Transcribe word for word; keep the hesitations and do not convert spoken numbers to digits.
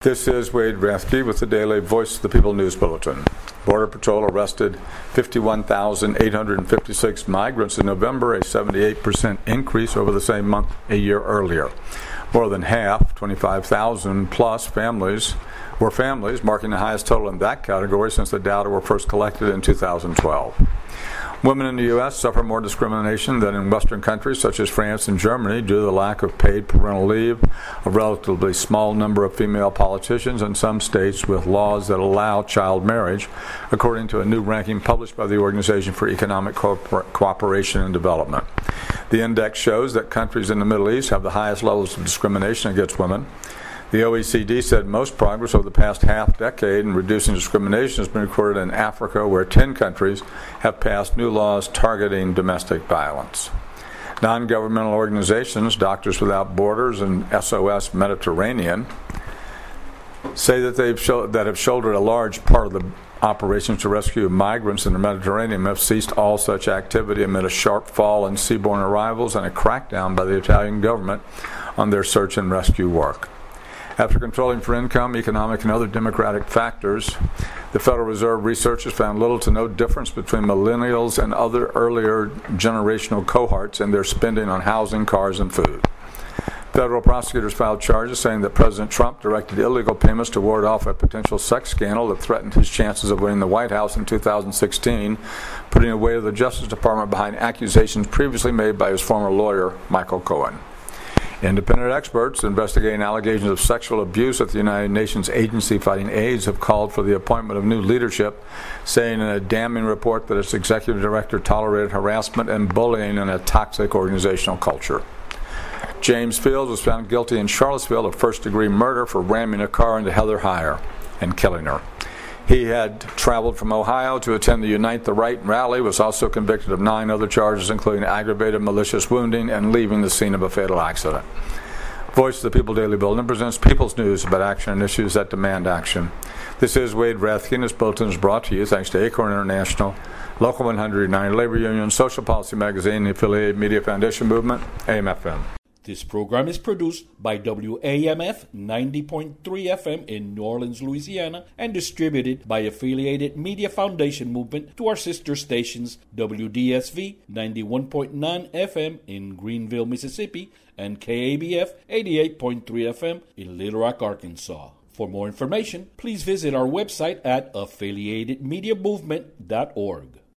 This is Wade Rathke with the Daily Voice of the People News Bulletin. Border Patrol arrested fifty-one thousand eight hundred fifty-six migrants in November, a seventy-eight percent increase over the same month a year earlier. More than half, twenty-five thousand plus families, were families, marking the highest total in that category since the data were first collected in two thousand twelve. Women in the U S suffer more discrimination than in Western countries such as France and Germany due to the lack of paid parental leave, a relatively small number of female politicians, and some states with laws that allow child marriage, according to a new ranking published by the Organization for Economic Cooper- Cooperation and Development. The index shows that countries in the Middle East have the highest levels of discrimination against women. The O E C D said most progress over the past half-decade in reducing discrimination has been recorded in Africa, where ten countries have passed new laws targeting domestic violence. Non-governmental organizations, Doctors Without Borders and S O S Mediterranean, say that they've sho- that have shouldered a large part of the operations to rescue migrants in the Mediterranean have ceased all such activity amid a sharp fall in seaborne arrivals and a crackdown by the Italian government on their search and rescue work. After controlling for income, economic, and other demographic factors, the Federal Reserve researchers found little to no difference between millennials and other earlier generational cohorts in their spending on housing, cars, and food. Federal prosecutors filed charges saying that President Trump directed illegal payments to ward off a potential sex scandal that threatened his chances of winning the White House in two thousand sixteen, putting the weight of the Justice Department behind accusations previously made by his former lawyer, Michael Cohen. Independent experts investigating allegations of sexual abuse at the United Nations Agency Fighting AIDS have called for the appointment of new leadership, saying in a damning report that its executive director tolerated harassment and bullying in a toxic organizational culture. James Fields was found guilty in Charlottesville of first-degree murder for ramming a car into Heather Heyer and killing her. He had traveled from Ohio to attend the Unite the Right rally, was also convicted of nine other charges, including aggravated malicious wounding and leaving the scene of a fatal accident. Voice of the People Daily Bulletin presents People's News about action and issues that demand action. This is Wade Rathke, and this bulletin is brought to you thanks to Acorn International, Local one ninety Labor Union, Social Policy Magazine, the Affiliated Media Foundation Movement, A M F M. This program is produced by W A M F ninety point three F M in New Orleans, Louisiana, and distributed by Affiliated Media Foundation Movement to our sister stations W D S V ninety-one point nine F M in Greenville, Mississippi, and K A B F eighty-eight point three F M in Little Rock, Arkansas. For more information, please visit our website at affiliated media movement dot org.